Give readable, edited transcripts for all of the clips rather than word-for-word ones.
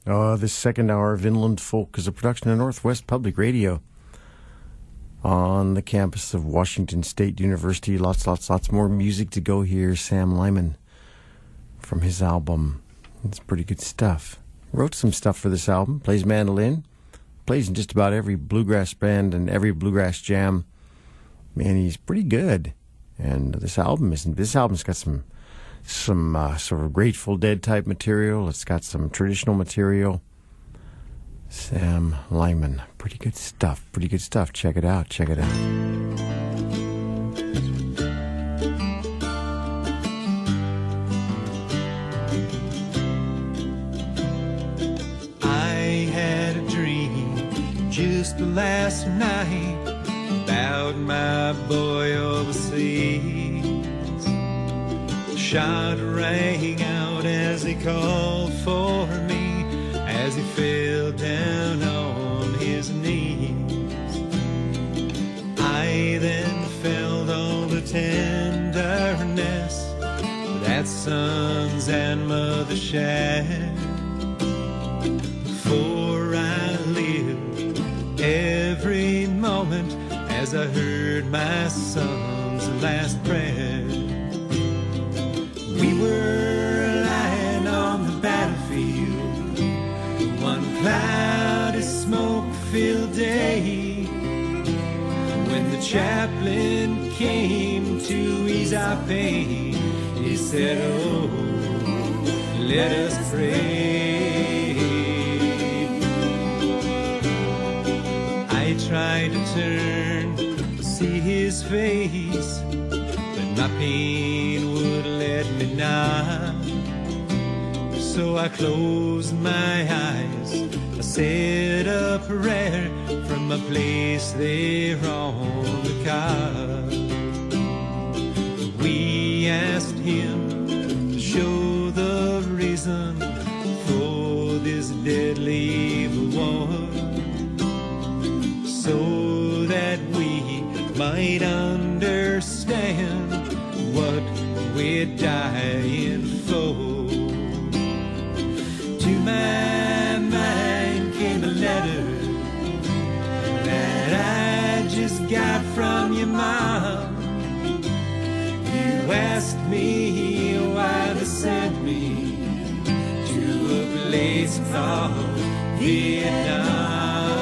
This second hour of Inland Folk is a production of Northwest Public Radio on the campus of Washington State University. Lots more music to go here. Sam Lyman from his album. It's pretty good stuff. Wrote some stuff for this album. Plays mandolin. Plays in just about every bluegrass band and every bluegrass jam. Man, he's pretty good. And this album's got some sort of Grateful Dead type material. It's got some traditional material. Sam Lyman. Pretty good stuff. Check it out. I had a dream just last night about my boy overseas. Shot rang out as he called for me, as he fell down on his knees. I then felt all the tenderness that sons and mothers share. For I lived every moment as I heard my son's last prayer. We were lying on the battlefield one cloudy, smoke-filled day, when the chaplain came to ease our pain. He said, "Oh, let us pray." I tried to turn to see his face, but my pain would let me not. So I closed my eyes, I said a prayer from a place there on the car. We asked him to show the reason for this deadly war, so that we might understand what we're dying for. To my mind came a letter that I just got from your mom. You asked me why they sent me to a place called Vietnam.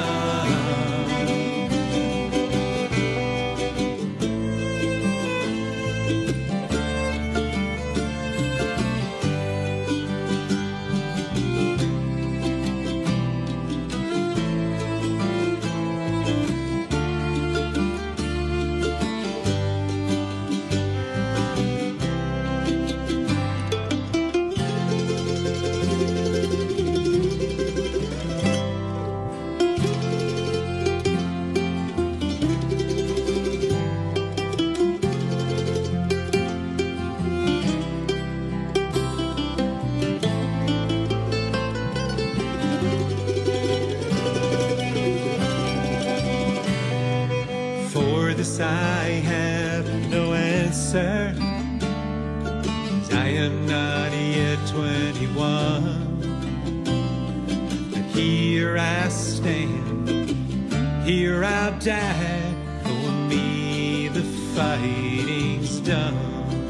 I have no answer, 'cause I am not yet 21. But here I stand, here I'll die. For me the fighting's done.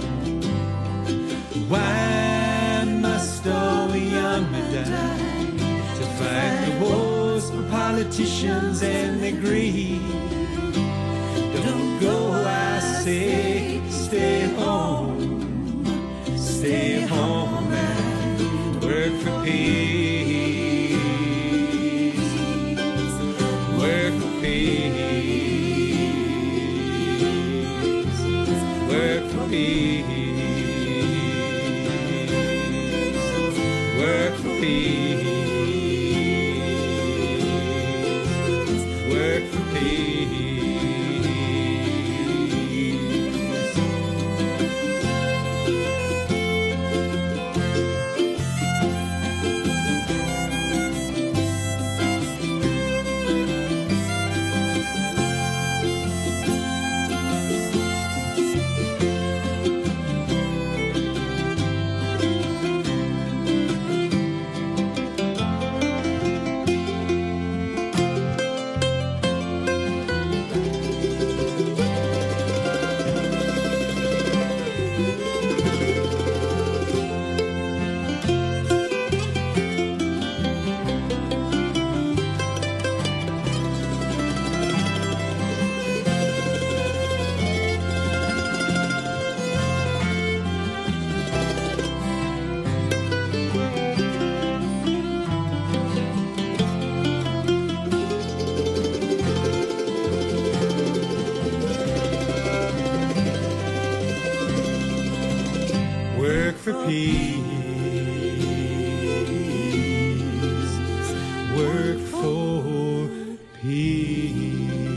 Why must all the young men die to fight the wars for politicians and their greed? Don't go, I say, stay home and work for peace, work for peace, work for peace, work for peace, work for peace. work for peace.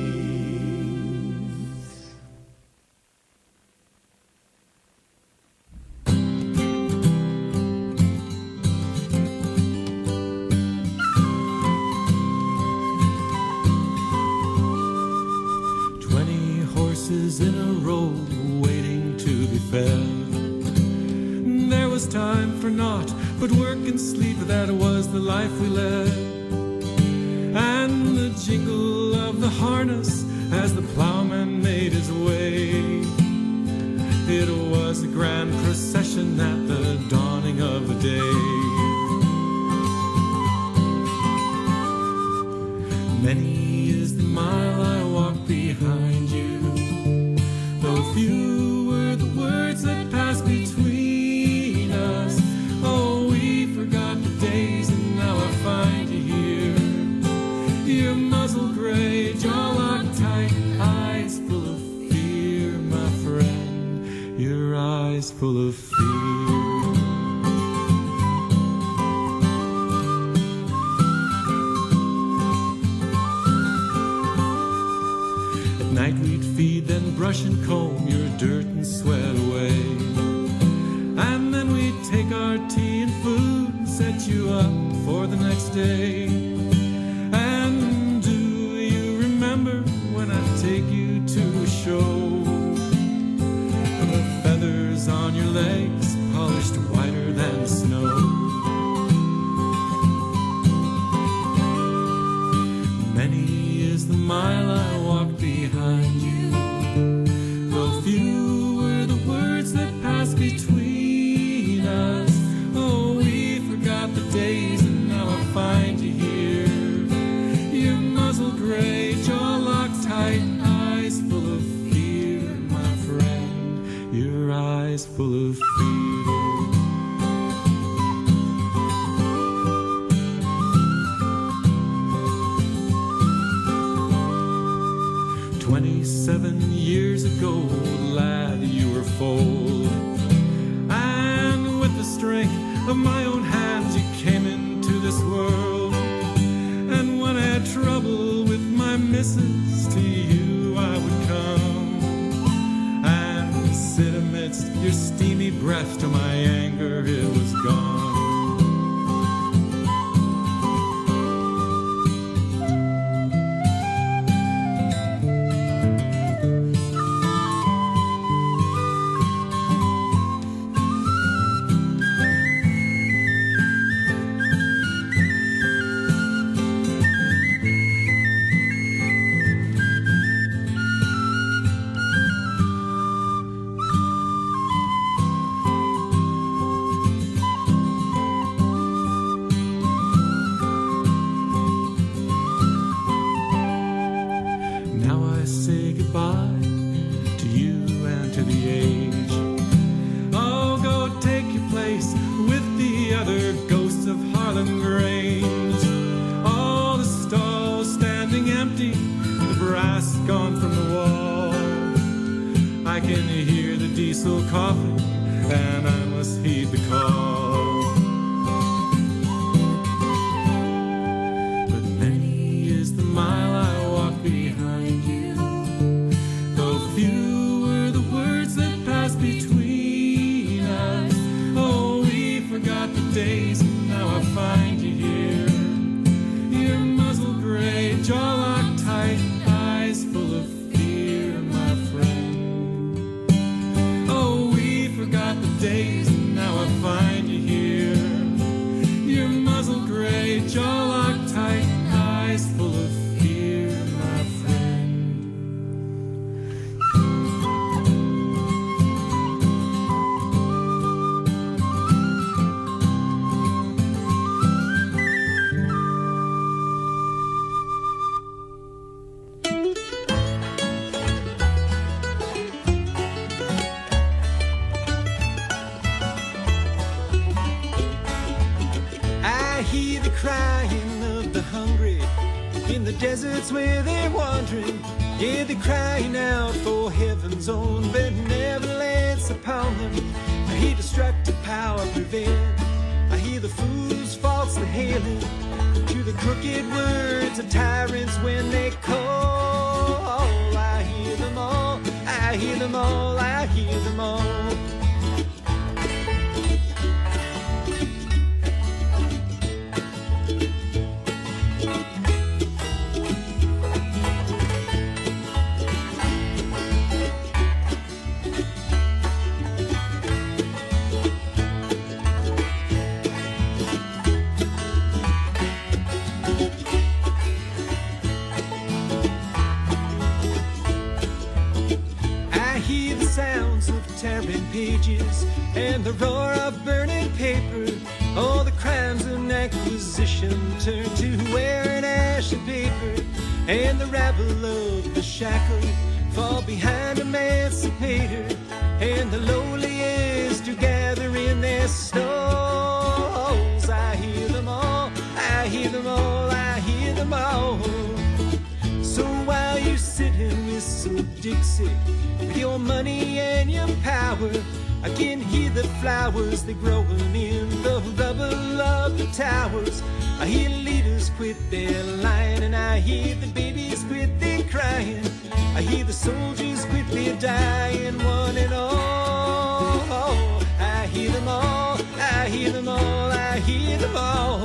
In a row waiting to be fed. There was time for naught but work and sleep, that was the life we led. And the jingle of the harness as the plowman made his way, it was a grand procession at the dawning of the day. Many is the mile I walk behind you, few were the words that passed between us. Oh, we forgot the days and now I find you here. Your muzzle gray, jaw locked tight, eyes full of fear, my friend. Your eyes full of fear. At night we'd feed, then brush and comb your dirt and sweat away. And then we'd take our tea and food and set you up for the next day. And do you remember when I'd take you to a show? The feathers on your legs polished whiter than snow. Many is the mile I walk behind you, few were the words that passed between us. Oh, we forgot the days and now I find you here. Your muzzle gray, jaw locked tight, eyes full of fear, my friend. Your eyes full of fear. 27 years ago, lad, you were foaled, and with the strength of my own hands you came into this world. And when I had trouble with my missus, to you I would come and sit amidst your steamy breath till my anger it was gone. Deserts where they're wandering, yeah, they're crying out for heaven's own benevolence upon them. I hear destructive power prevail, I hear the fools falsely hailing to the crooked words of tyrants when they call. I hear them all, I hear them all, I hear them all. Tearing pages and the roar of burning paper. All the crimes and acquisition turn to wear and ash and paper. And the rabble of the shackle fall behind emancipator. And the lowliest to gather in their stalls. I hear them all, I hear them all, I hear them all. So while you sit and whistle Dixie with your money and your power, I can hear the flowers that growing in the rubble of the towers. I hear leaders quit their lying, and I hear the babies quit their crying. I hear the soldiers quit their dying, one and all. I hear them all, I hear them all, I hear them all.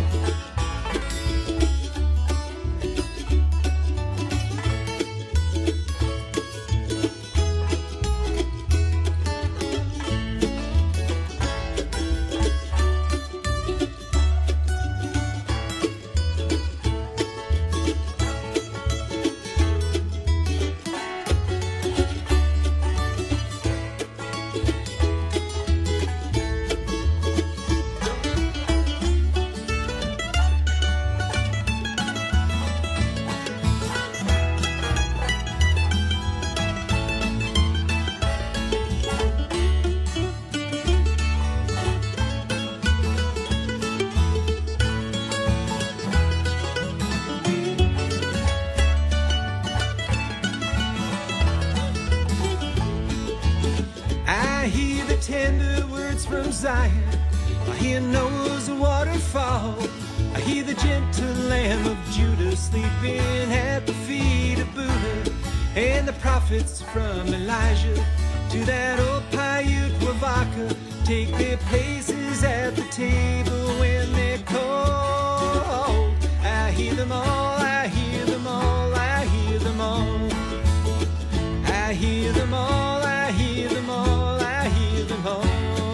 Tender words from Zion. I hear Noah's waterfall. I hear the gentle Lamb of Judah sleeping at the feet of Buddha. And the prophets from Elijah to that old Paiute Wavaka take their places at the table when they're cold. I hear them all, I hear them all, I hear them all. I hear them all, I hear them all, I hear them all.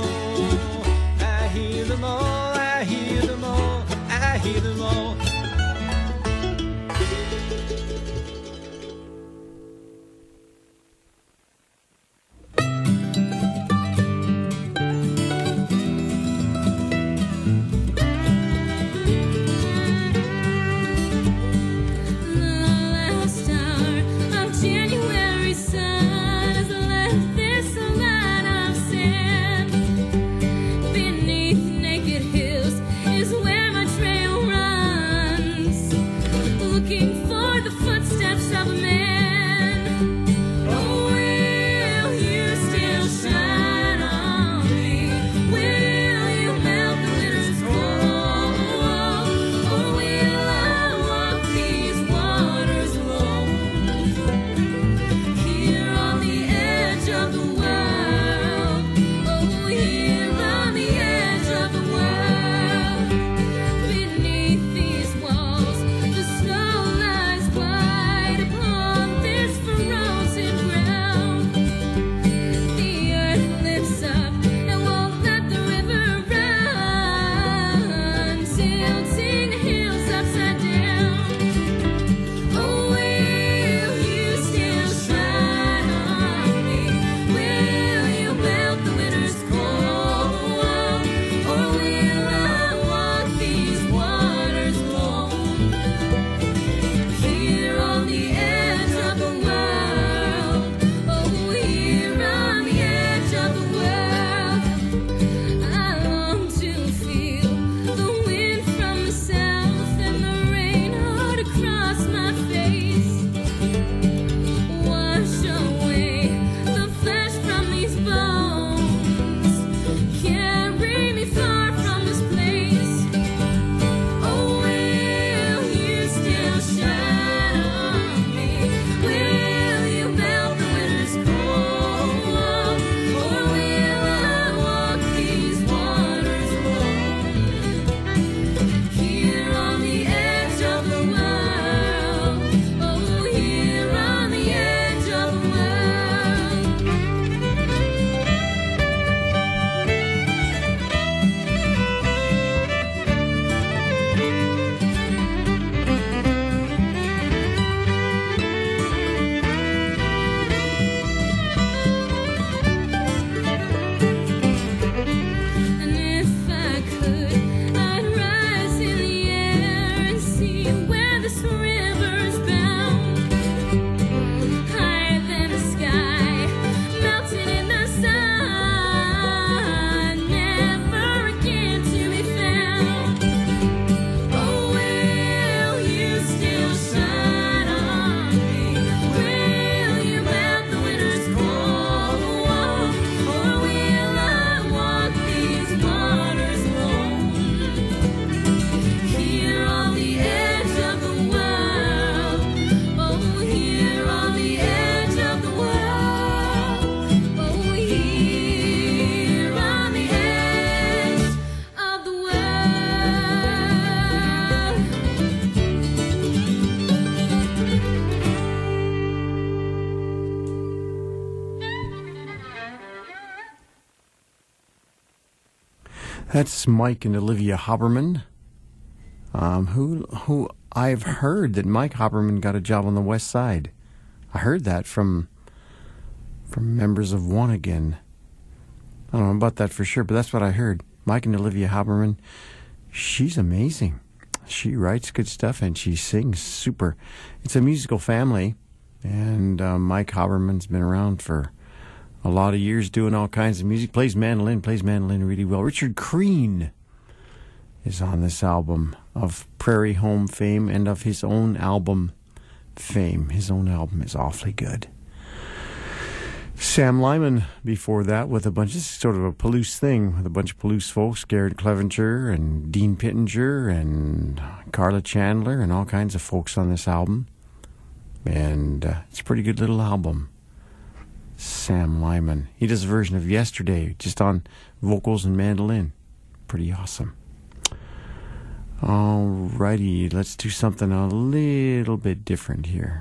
I hear them all, I hear them all, I hear them all. Beneath naked hills is where my trail runs. That's Mike and Olivia Haberman, who I've heard that Mike Haberman got a job on the West Side. I heard that from members of One Again. I don't know about that for sure, but that's what I heard. Mike and Olivia Haberman, she's amazing. She writes good stuff and she sings super. It's a musical family, and Mike Haberman's been around for a lot of years doing all kinds of music. Plays mandolin really well. Richard Crean is on this album of Prairie Home fame and of his own album fame. His own album is awfully good. Sam Lyman before that with a bunch, this is sort of a Palouse thing, with a bunch of Palouse folks, Garrett Clevenger and Dean Pittenger and Carla Chandler and all kinds of folks on this album. And it's a pretty good little album. Sam Lyman. He does a version of Yesterday, just on vocals and mandolin. Pretty awesome. Alrighty, let's do something a little bit different here.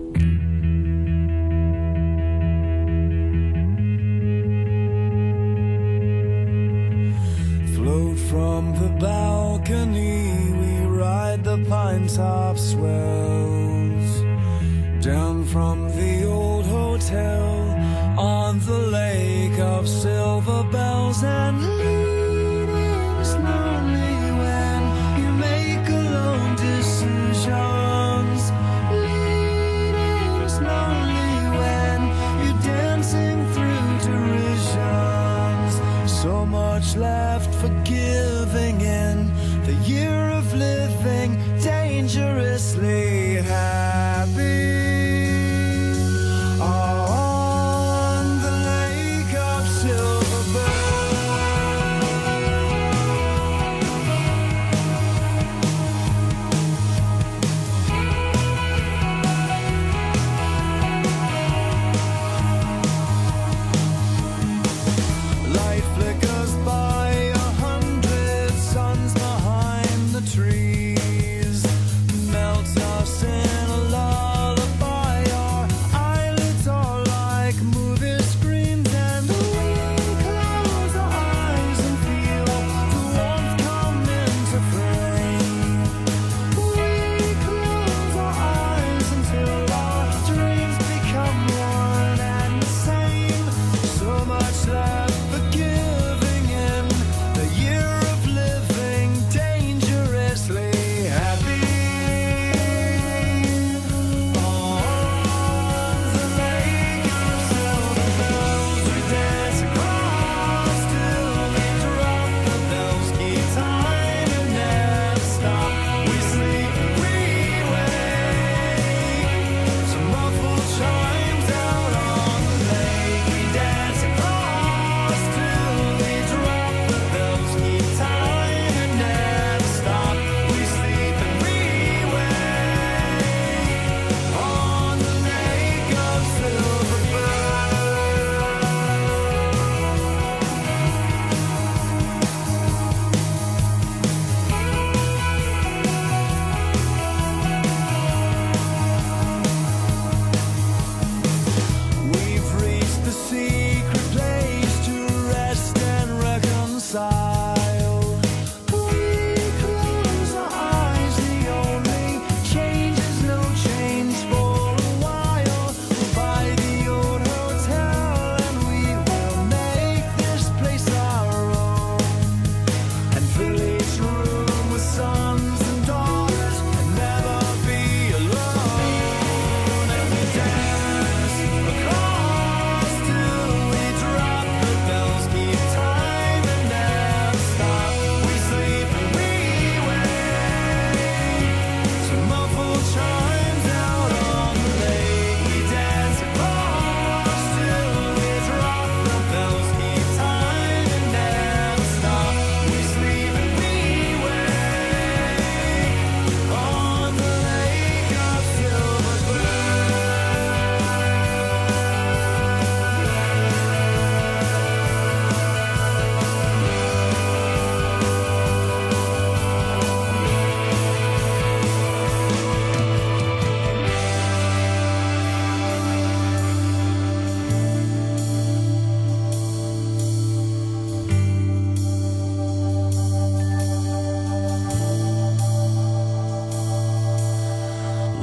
Float from the balcony, we ride the pine top swells. Down from the old hotel on the lake of silver bells, and leading slowly when you make alone decisions. Leading slowly when you're dancing through derisions. So much left for giving in the year of living dangerously happy. On the lake of silver bells.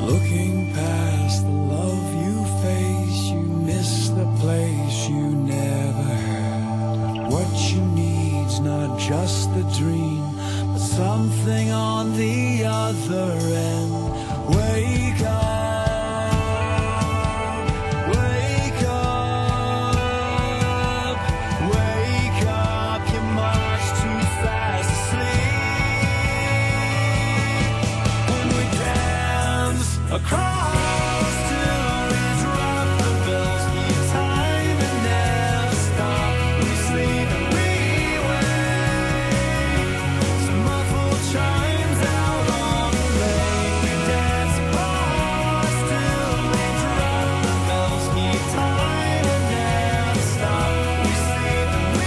Looking past the love you face, you miss the place you never had. What you need's not just the dream, but something on the other end. Wake up. Across till we drop the bells, keep time and never stop. We sleep and we wake. Some muffled chimes out on the lake. We dance across till we drop the bells, keep time and never stop. We sleep and we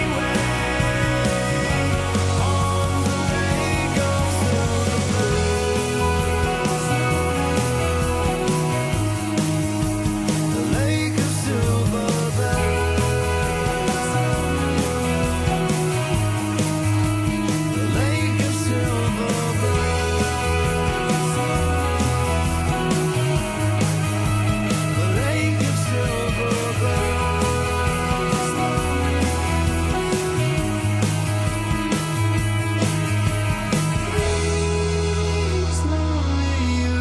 wake. On the lake of silver bells. Lake of silver bells. The lake of silver bells. The lake of silver bells. It's only you.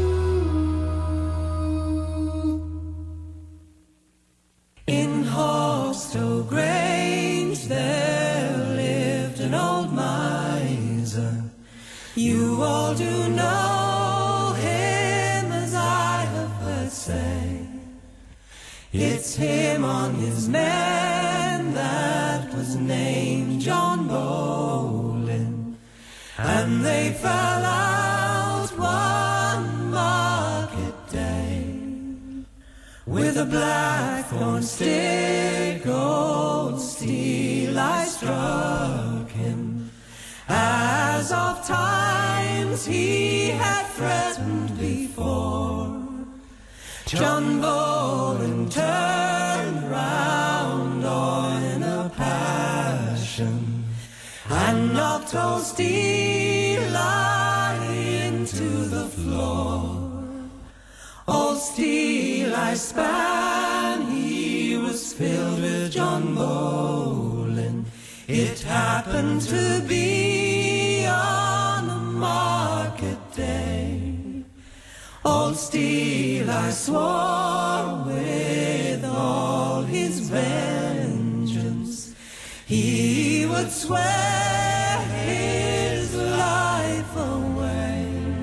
In Hawstow Grange there lived an old miser. You all do know him, as I have heard say. It's him on his men that was named John Bolin, and they fell out one market day. With a blackthorn stick, old steel, I struck him, as of times he had threatened before. John Bolin turned round on in a passion, and knocked old Steel into the floor. Old Steel I span, he was filled with John Bolin. It happened to be on a market day. Old Steel I swore with all his vengeance, he would swear his life away.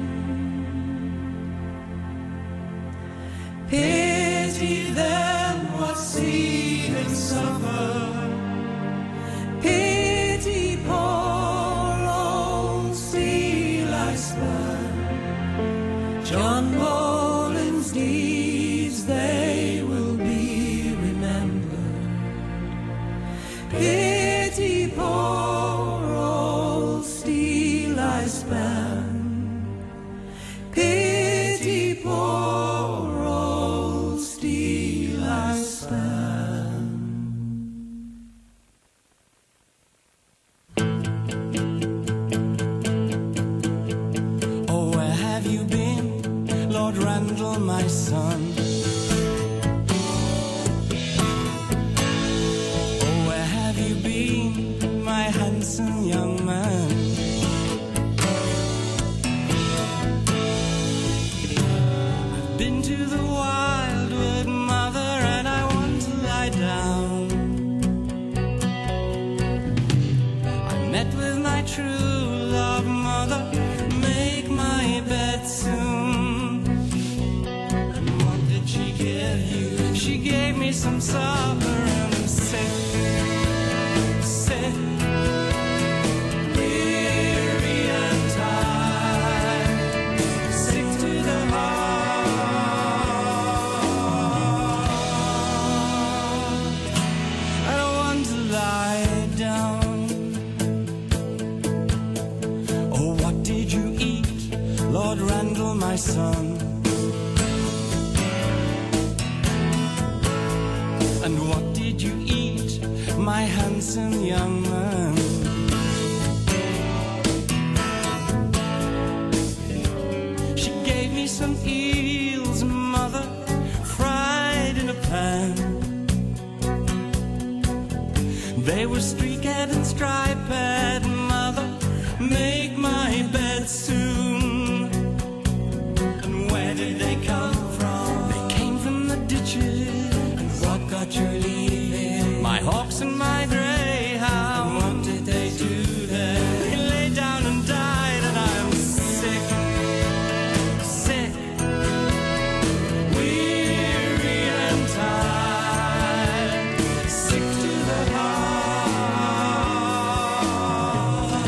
Pity them what see him suffer. Pity poor old Steel I spurn. John Bolin's deeds, they will be remembered. Pity poor old Steel I spurn. Pity poor old Steel I spurn. Oh, where have you been, Lord Randall, my son? Oh, where have you been, my handsome young man? I've been to the wildwood, mother, and I want to lie down. I met with my true love, mother, make my bed soon. And what did she give you? She gave me some supper and said, weary and tired, sick to the heart, I don't want to lie down. Oh, what did you eat, Lord Randall, my son? And what did you eat, my handsome young man? She gave me some eels, mother, fried in a pan. They were streaked and striped, mother, make my bed soon. And where did they come from? They came from the ditches. And what got your leaving? My hawks and my greyhound. And what did they do there? They lay down and died, and I'm sick, sick, weary and tired, sick to the heart.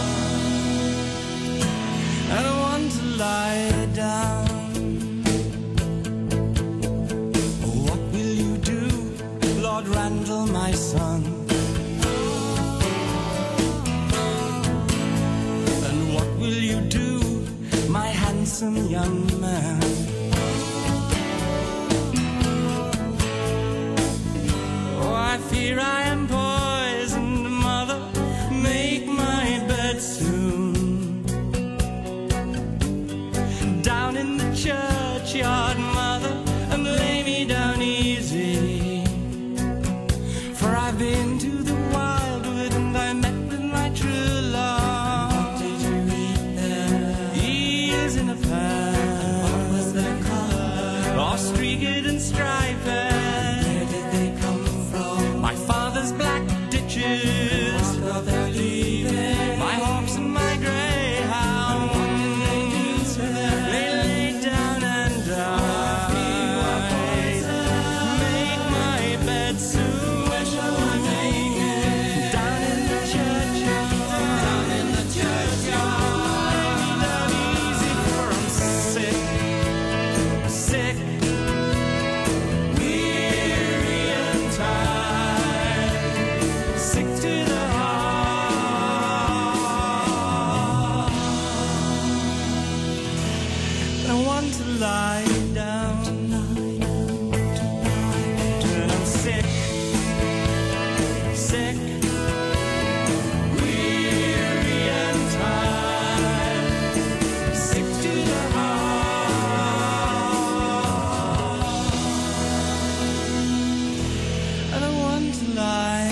And I want to lie down. What will you do, Lord Randall, my son? And what will you do, my handsome young man? Oh, I fear I am poisoned, mother, make my bed soon. Down in the churchyard, mother, and lay me down easy. For I've been to the wildwood and I met with my true love. What did you eat there? Eels in a pan. What was their color? All streaked and striped. Where did they come from? My father's black ditches. What got their leaving? My hawks and my greyhound. What did they do to them? They lay down and died. Make my bed soon. Where shall I make it? Down in the churchyard. Down in the churchyard. Lay me down easy, for I'm sick, sick, weary and tired, sick to the heart. I want to lie down. And I'm sick, sick, weary and tired, sick to the heart. And I want to lie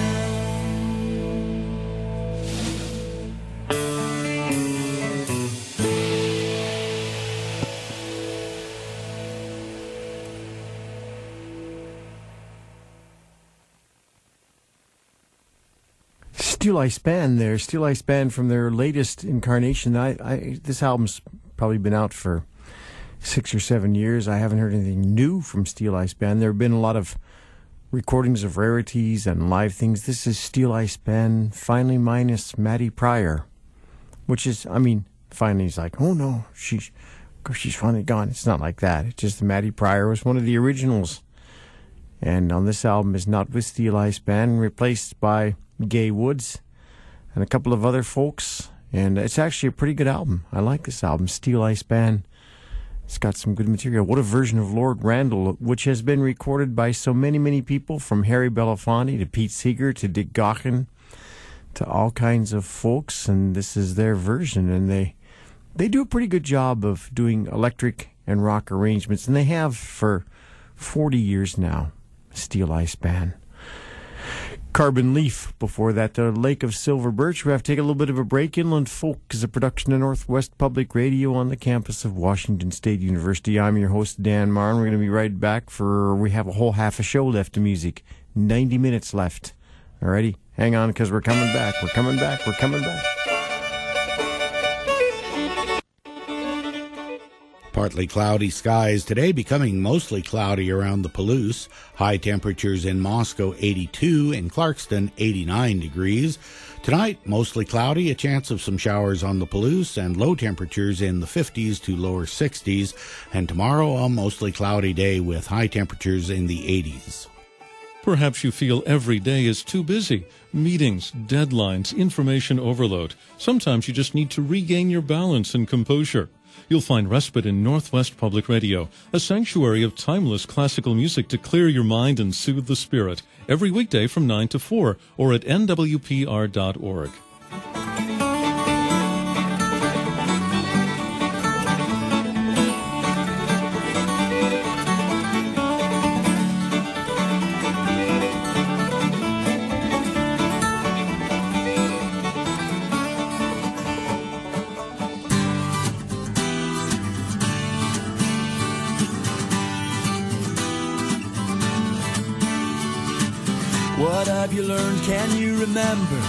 Steel Ice Band there. Steel Ice Band from their latest incarnation. This album's probably been out for 6 or 7 years. I haven't heard anything new from Steel Ice Band. There have been a lot of recordings of rarities and live things. This is Steel Ice Band, finally minus Maddie Pryor, which is, I mean, finally he's like, oh no, she's finally gone. It's not like that. It's just that Maddie Pryor was one of the originals. And on this album is not with Steel Ice Band, replaced by Gay Woods and a couple of other folks. And it's actually a pretty good album. I like this album, Steel Ice Band. It's got some good material. What a version of Lord Randall, which has been recorded by so many people, from Harry Belafonte to Pete Seeger to Dick Gaughan to all kinds of folks. And this is their version. And they do a pretty good job of doing electric and rock arrangements. And they have for 40 years now, Steel Ice Band. Carbon Leaf before that, the Lake of Silver Birch. We have to take a little bit of a break. Inland Folk is a production of Northwest Public Radio on the campus of Washington State University. I'm your host, Dan Marn. We're going to be right back we have a whole half a show left of music. 90 minutes left. Alrighty, hang on, because we're coming back. We're coming back. Partly cloudy skies today, becoming mostly cloudy around the Palouse. High temperatures in Moscow 82, in Clarkston 89 degrees. Tonight, mostly cloudy, a chance of some showers on the Palouse, and low temperatures in the 50s to lower 60s. And tomorrow, a mostly cloudy day with high temperatures in the 80s. Perhaps you feel every day is too busy. Meetings, deadlines, information overload. Sometimes you just need to regain your balance and composure. You'll find respite in Northwest Public Radio, a sanctuary of timeless classical music to clear your mind and soothe the spirit, every weekday from 9 to 4 or at nwpr.org. What have you learned? Can you remember?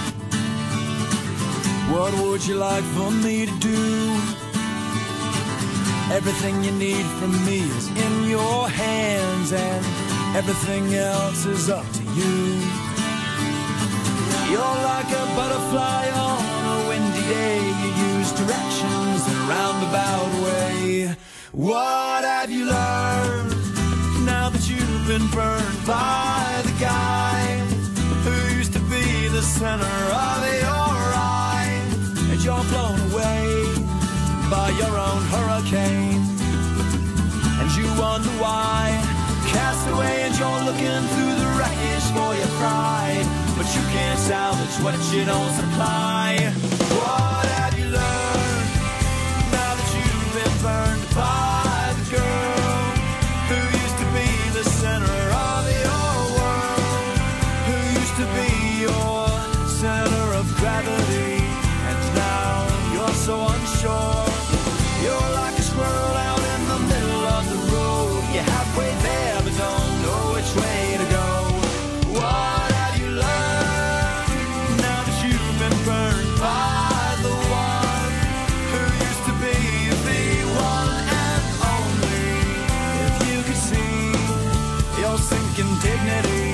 What would you like for me to do? Everything you need from me is in your hands, and everything else is up to you. You're like a butterfly on a windy day. You use directions in a roundabout way. What have you learned now that you've been burned by the guy who used to be the center of your eye, and you're blown away by your own hurricane, and you wonder why? Cast away and you're looking through the wreckage for your pride, but you can't salvage what you don't supply. What have you learned now that you've been burned by the girl who used to be the center of your world, who used to be your center of gravity, and now you're so unsure. You're like a squirrel out in the middle of the road. You're halfway there but don't know which way to go. What have you learned now that you've been burned by the one who used to be the one and only? If you could see your sinking dignity,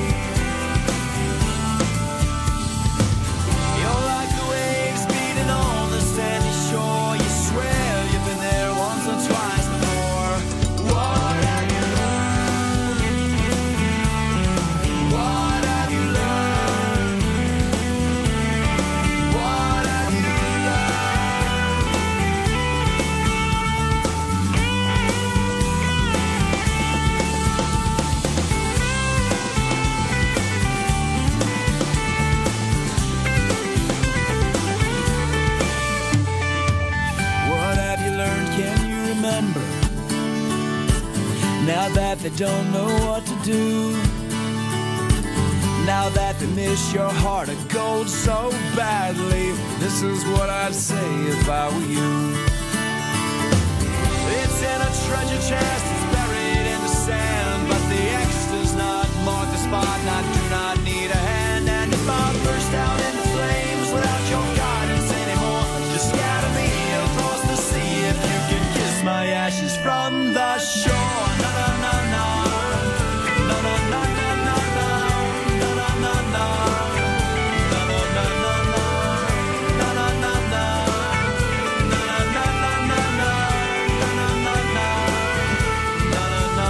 you're like the waves beating on the sandy shore. You swear you've been there once or twice before. What have you learned? What have you learned? What have you What have you learned? Can you remember? Now that they don't know what to do, now that they miss your heart of gold so badly, this is what I'd say if I were you. It's in a treasure chest, it's buried in the sand, but the X does not mark the spot, and I do not need a hand. And if I burst out into flames without your guidance anymore, just scatter me across the sea if you can kiss my ashes from the shore. Na na na na, na na na na na na, na na na na, na na na na na, na na na na, na na na na na, na na na na, na na na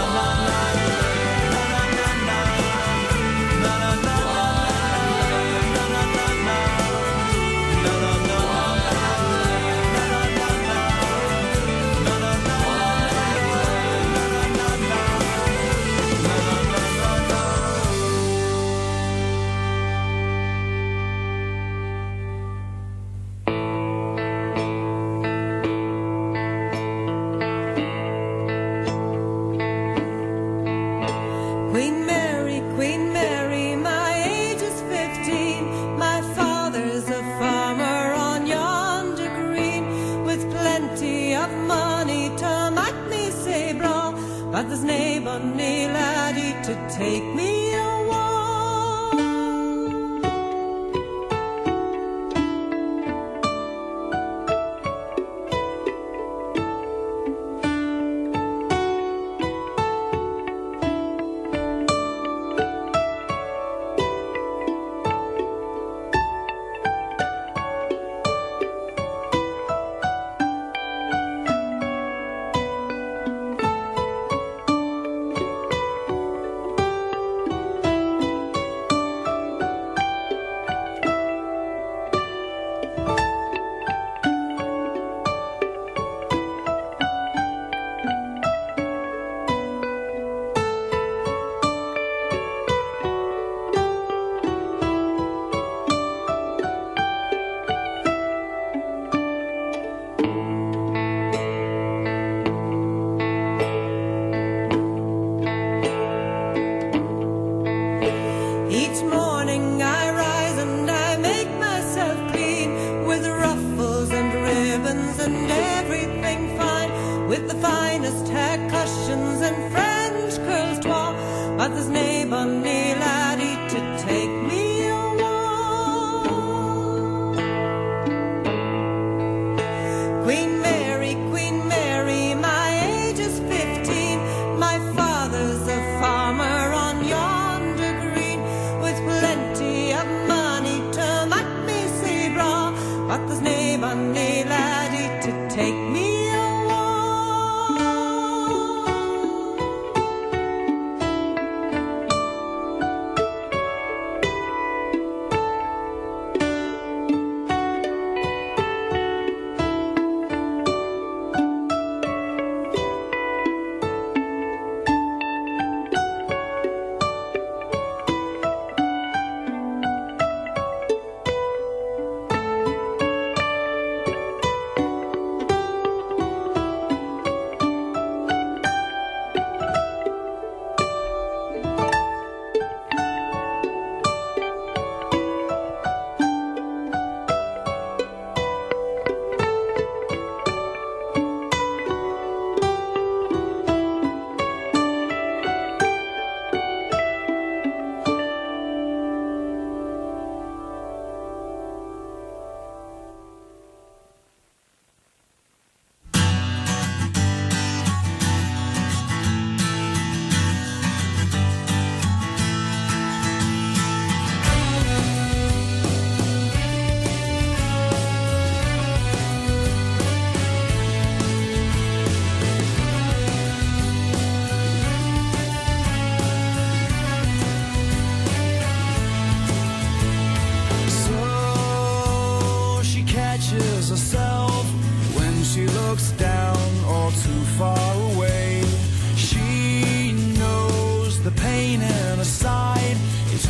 Queen Mary, my age is 15. My father's a farmer on yonder green, with plenty of money to make me say bra, but there's nae bonny laddie to take me away. With the finest hair cushions and French curls twa, but there's nae bonny laddie to take me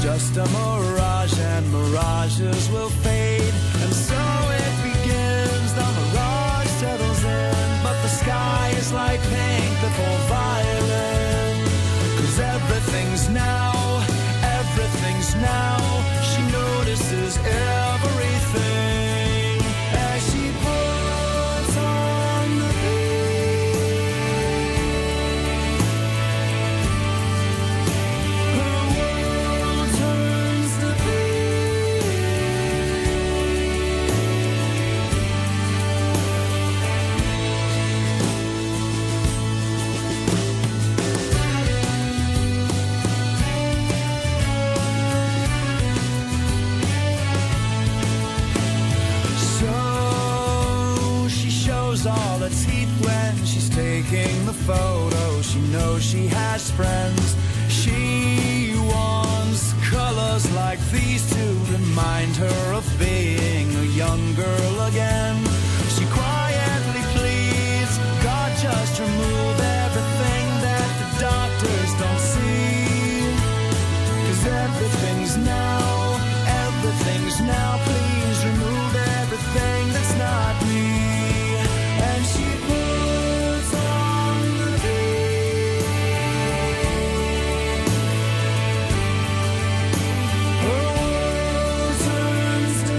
just a mirage, and mirages will fade. And so it begins, the mirage settles in, but the sky is like pink before violet. 'Cause everything's now, everything's now. She notices everything as she puts on the her world turns to all its heat when she's taking the photo. She knows she has friends. She wants colors like these to remind her of being a young girl again. She quietly pleads, God, just remove everything that the doctors don't see. 'Cause everything's now, everything's now. Please remove everything that's not me. And she puts on the her world turns to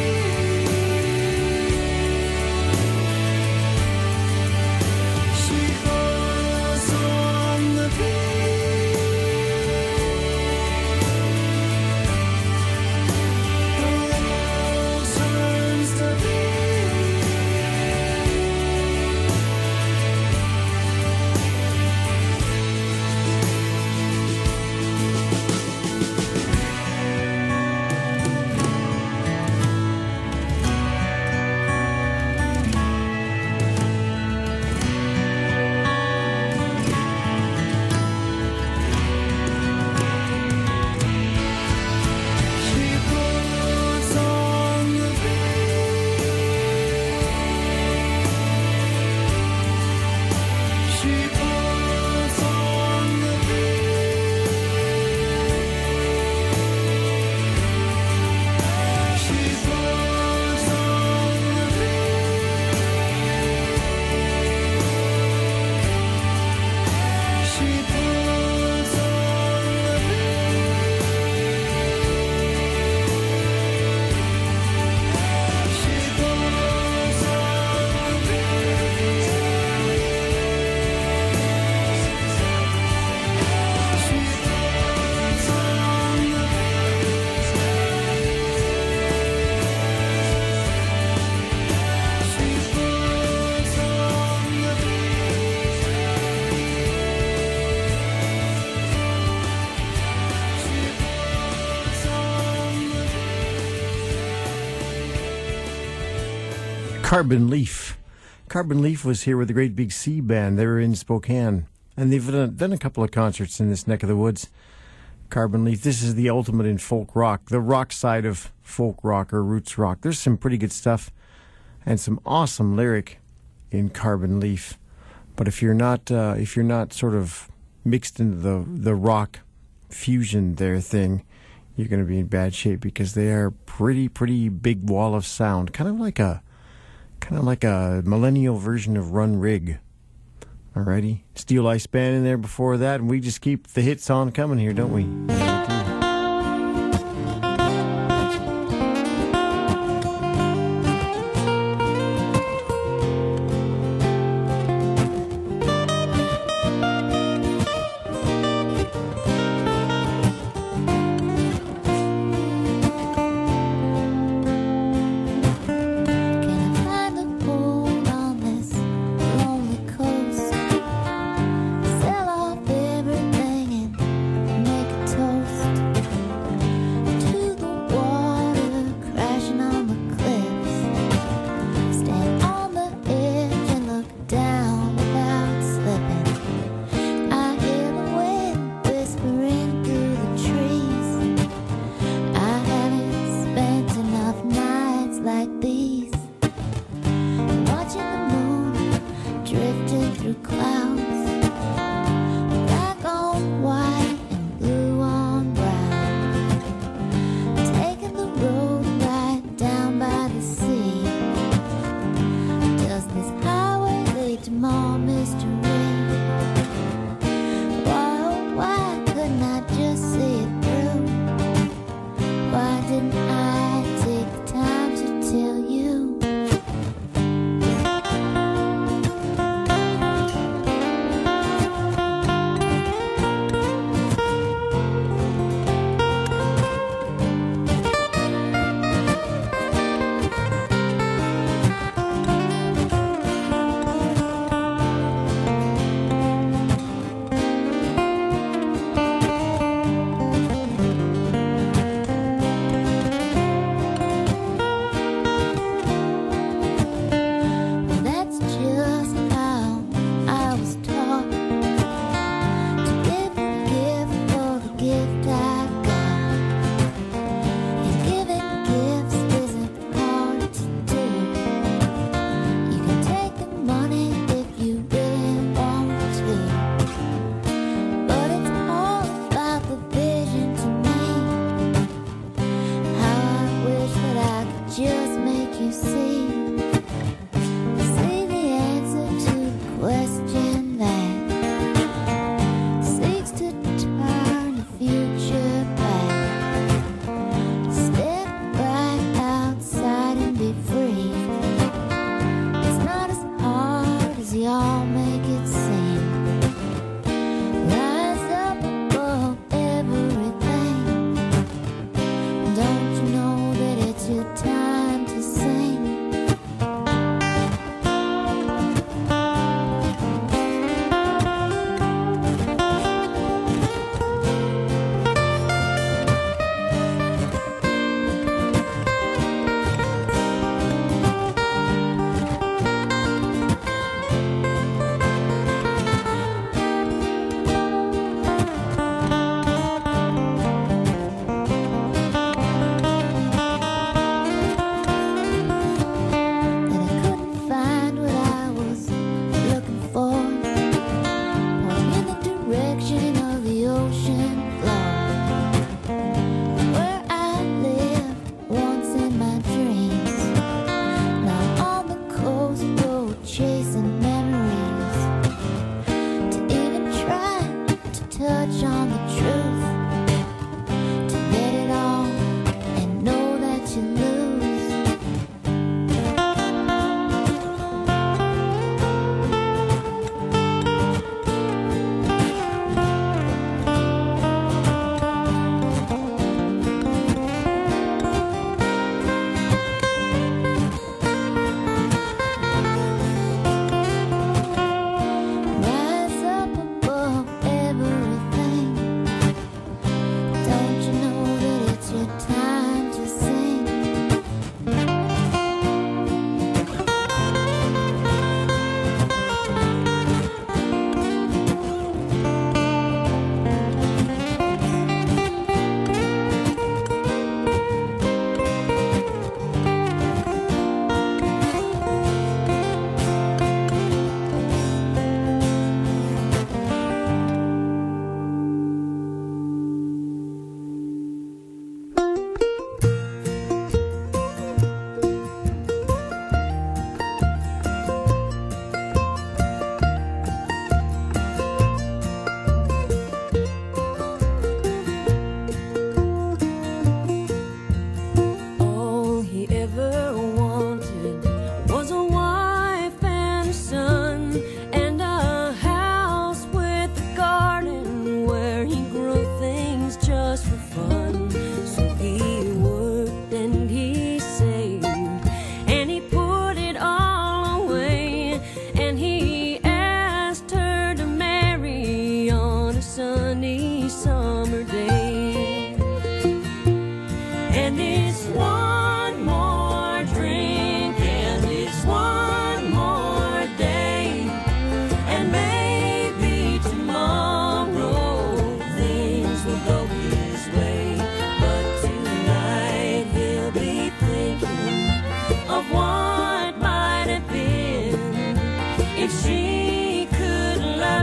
she puts on the her world turns to Carbon Leaf. Carbon Leaf was here with the Great Big Sea Band. They were in Spokane, and they've done a couple of concerts in this neck of the woods. Carbon Leaf, this is the ultimate in folk rock, the rock side of folk rock or roots rock. There's some pretty good stuff and some awesome lyric in Carbon Leaf. But if you're not sort of mixed into the rock fusion there thing, you're going to be in bad shape, because they are pretty big wall of sound, kind of like a millennial version of Run Rig. Alrighty, Steel Ice Band in there before that, and we just keep the hits on coming here, don't we?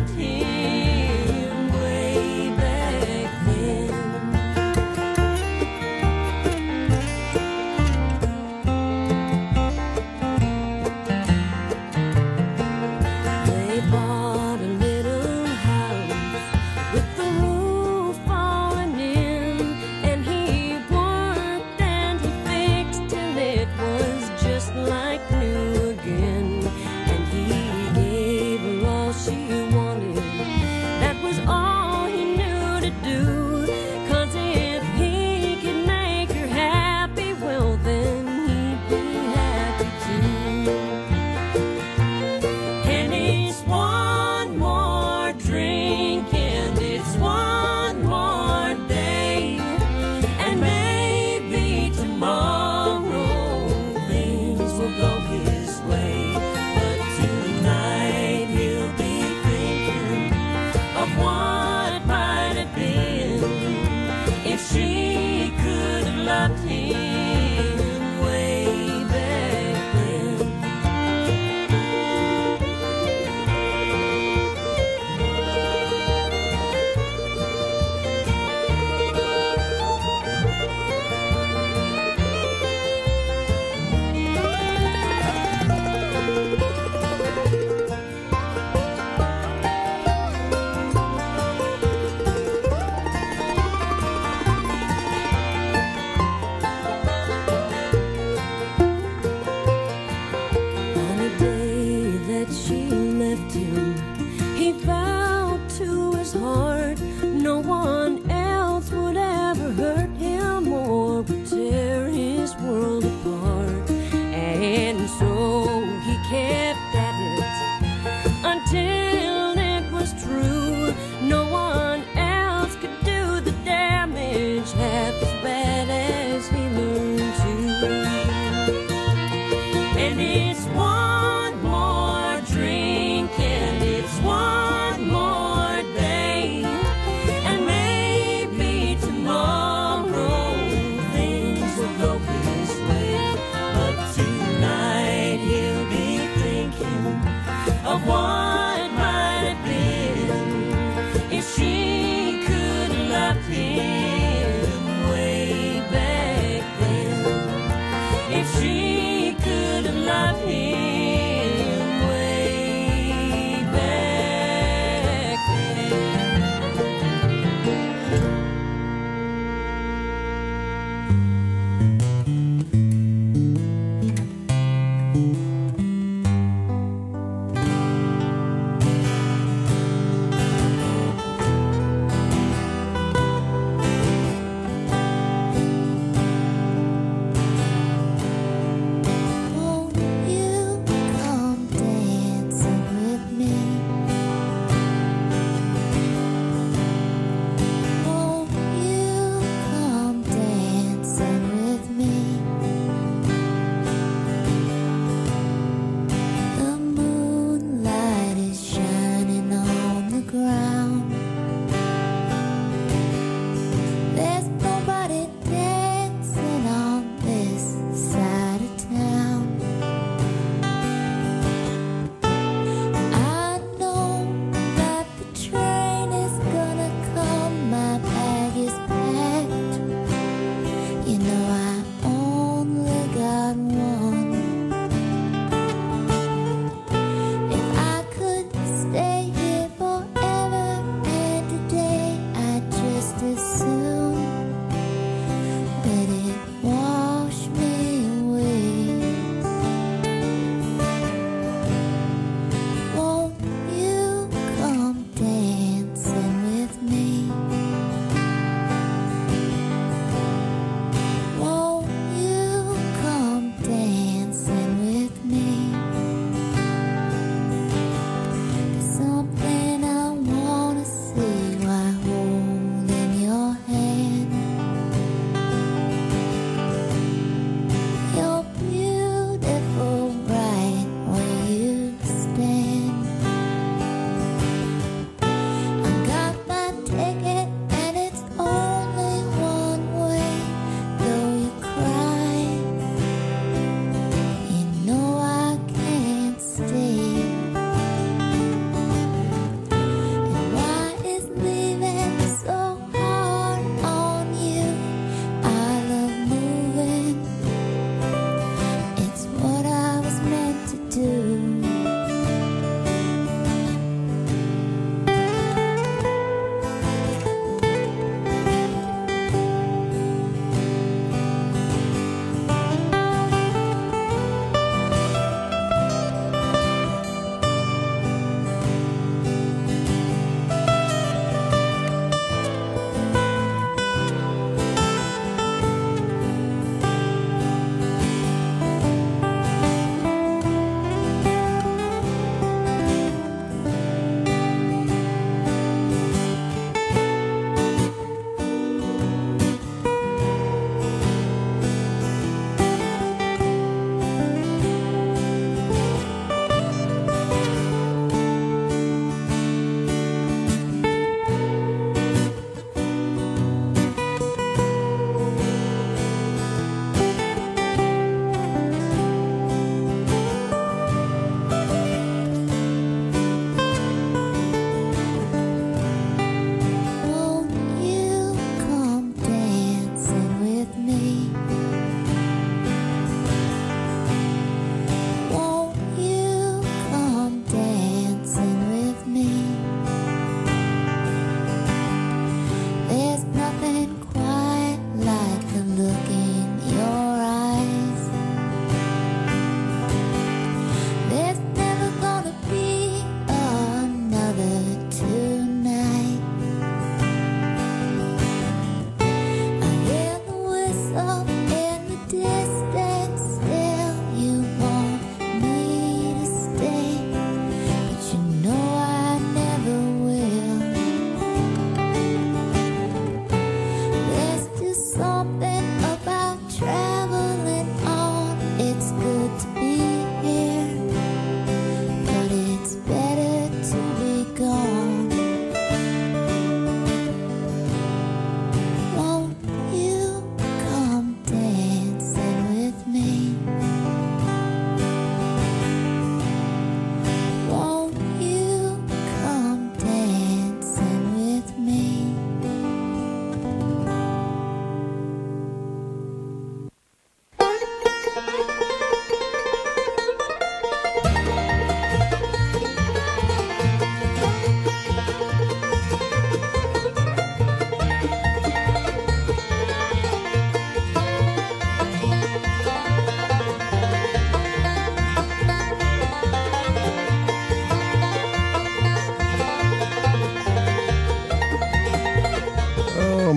loved him way back then. They bought a little house with the roof falling in, and he worked and he fixed till it was just like new again. And he gave her all she wanted, that was all he knew to do. 'Cause if he could make her happy, well then he'd be happy too. And it's one more drink, and it's one more day, and maybe tomorrow things will go his way. But tonight he'll be thinking of what might have been if she could have loved him way back then. On the day that she left him, he vowed to his heart no one else would ever hurt him or would tear his world apart. And so he kept at it until it was true. No one else could do the damage half as bad as he learned to. And it's one more drink, and it's one more day,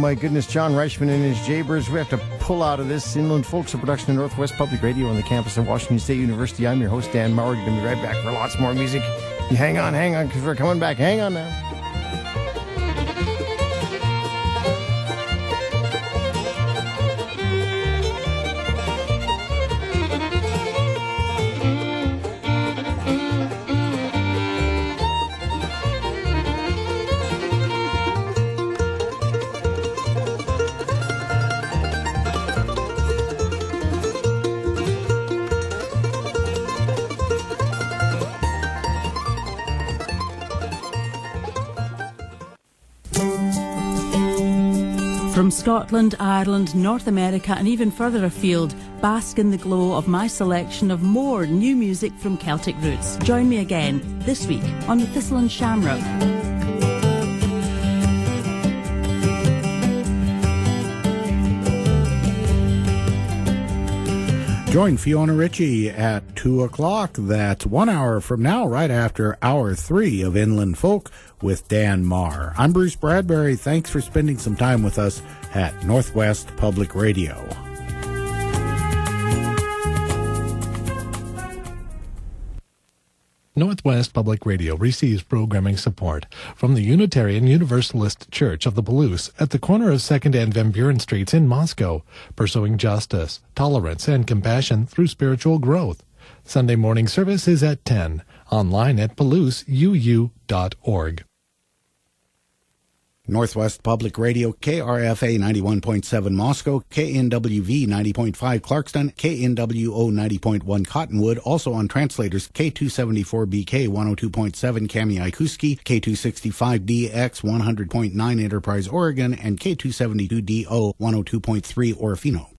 my goodness, John Reichman and his Jaybirds. We have to pull out of this. Inland Folks, a production of Northwest Public Radio on the campus of Washington State University. I'm your host, Dan Maurer. We're going to be right back for lots more music. You hang on, because we're coming back. Hang on now. From Scotland, Ireland, North America and even further afield, bask in the glow of my selection of more new music from Celtic roots. Join me again this week on the Thistle and Shamrock. Join Fiona Ritchie at 2 o'clock. That's 1 hour from now, right after hour 3 of Inland Folk with Dan Marr. I'm Bruce Bradbury. Thanks for spending some time with us at Northwest Public Radio. Northwest Public Radio receives programming support from the Unitarian Universalist Church of the Palouse at the corner of 2nd and Van Buren Streets in Moscow, pursuing justice, tolerance, and compassion through spiritual growth. Sunday morning service is at 10, online at palouseu.org. Northwest Public Radio, KRFA 91.7 Moscow, KNWV 90.5 Clarkston, KNWO 90.1 Cottonwood, also on translators K274BK 102.7 Kamiakuski, K265DX 100.9 Enterprise, Oregon, and K272DO 102.3 Orofino.